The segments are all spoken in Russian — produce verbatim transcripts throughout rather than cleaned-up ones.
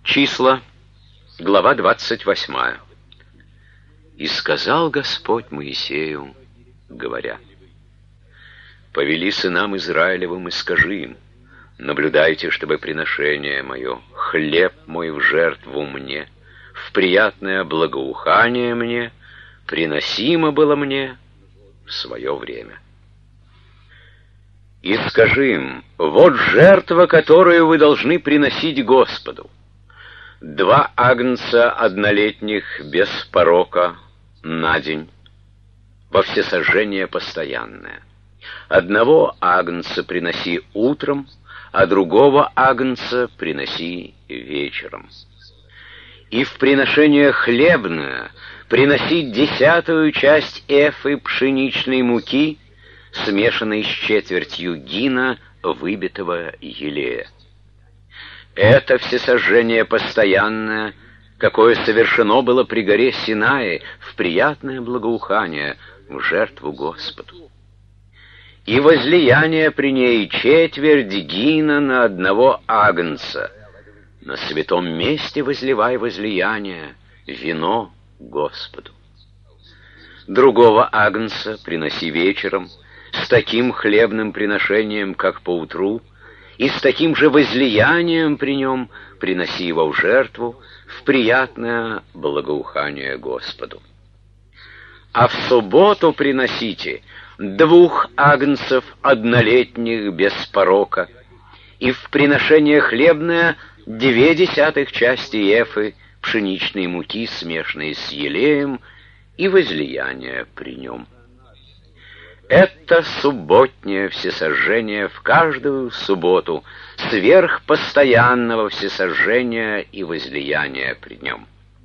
Числа, глава двадцать восьмая. «И сказал Господь Моисею, говоря: повели сынам Израилевым и скажи им: наблюдайте, чтобы приношение мое, хлеб мой в жертву мне, в приятное благоухание мне, приносимо было мне в свое время. И скажи им: вот жертва, которую вы должны приносить Господу. Два агнца однолетних без порока на день, во всесожжение постоянное. Одного агнца приноси утром, а другого агнца приноси вечером. И в приношение хлебное приносить десятую часть эфы пшеничной муки, смешанной с четвертью гина выбитого елея. Это всесожжение постоянное, какое совершено было при горе Синае в приятное благоухание, в жертву Господу. И возлияние при ней четверть гина на одного агнца. На святом месте возливай возлияние, вино Господу. Другого агнца приноси вечером, с таким хлебным приношением, как поутру, и с таким же возлиянием при нем приноси его в жертву, в приятное благоухание Господу. А в субботу приносите двух агнцев однолетних без порока, и в приношение хлебное две десятых части эфы пшеничной муки, смешанной с елеем, и возлияние при нем. Это субботнее всесожжение в каждую субботу, сверх постоянного всесожжения и возлияния при нем.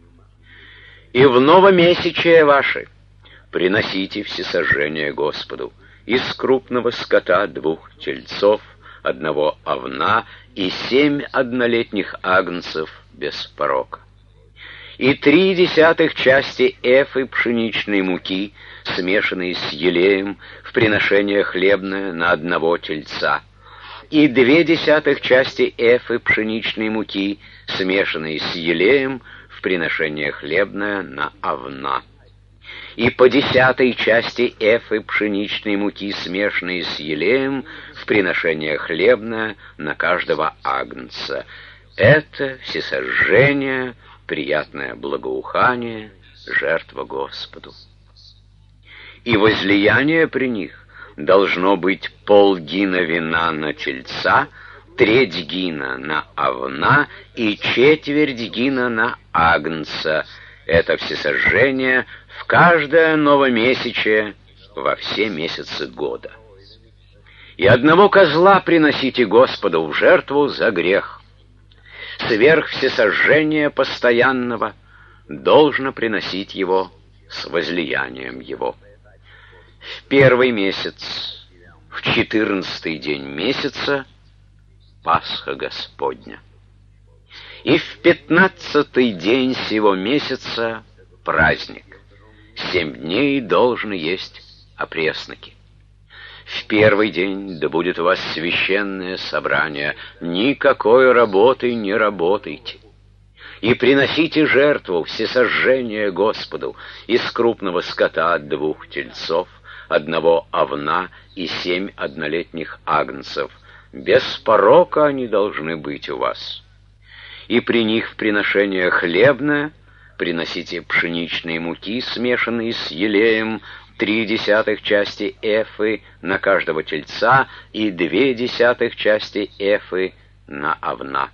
И в новомесячие ваши приносите всесожжение Господу из крупного скота двух тельцов, одного овна и семь однолетних агнцев без порока. И три десятых части эфы пшеничной муки, смешанной с елеем, в приношение хлебное на одного тельца, и две десятых части эфы пшеничной муки, смешанной с елеем, в приношение хлебное на овна, и по десятой части эфы пшеничной муки, смешанной с елеем, в приношение хлебное на каждого агнца. Это всесожжение, приятное благоухание, жертва Господу. И возлияние при них должно быть полгина вина на тельца, треть гина на овна и четверть гина на агнца. Это всесожжение в каждое новомесячие во все месяцы года. И одного козла приносите Господу в жертву за грех. Сверх всесожжения постоянного должно приносить его с возлиянием его. В первый месяц, в четырнадцатый день месяца, Пасха Господня. И в пятнадцатый день сего месяца праздник. Семь дней должны есть опресноки. В первый день да будет у вас священное собрание, никакой работы не работайте. И приносите жертву всесожжения Господу из крупного скота двух тельцов, одного овна и семь однолетних агнцев. Без порока они должны быть у вас. И при них в приношение хлебное приносите пшеничные муки, смешанные с елеем, три десятых части эфы на каждого тельца и две десятых части эфы на овна.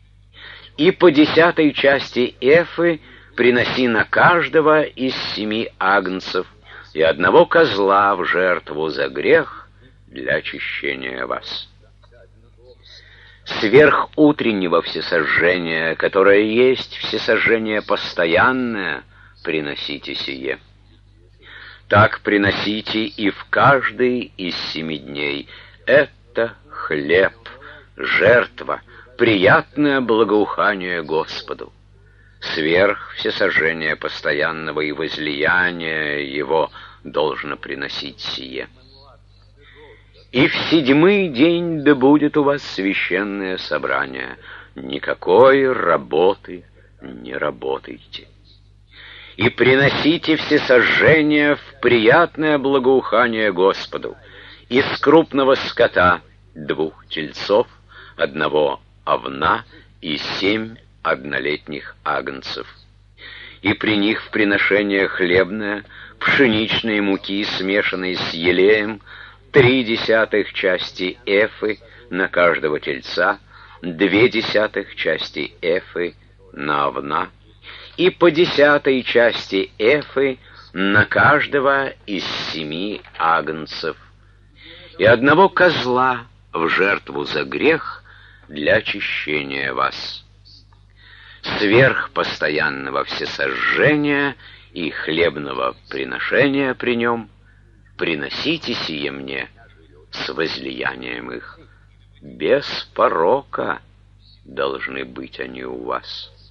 И по десятой части эфы приноси на каждого из семи агнцев и одного козла в жертву за грех для очищения вас. Сверх утреннего всесожжения, которое есть всесожжение постоянное, приносите сие. Так приносите и в каждый из семи дней. Это хлеб, жертва, приятное благоухание Господу. Сверх всесожжения постоянного и возлияния его должно приносить сие. И в седьмой день да будет у вас священное собрание. никакой работы не работайте. И приносите все сожжения в приятное благоухание Господу. Из крупного скота двух тельцов, одного овна и семь однолетних агнцев. И при них в приношение хлебное, пшеничной муки, смешанной с елеем, три десятых части эфы на каждого тельца, две десятых части эфы на овна, и по десятой части эфы на каждого из семи агнцев, и одного козла в жертву за грех для очищения вас. Сверх постоянного всесожжения и хлебного приношения при нем приносите сие мне с возлиянием их. Без порока должны быть они у вас.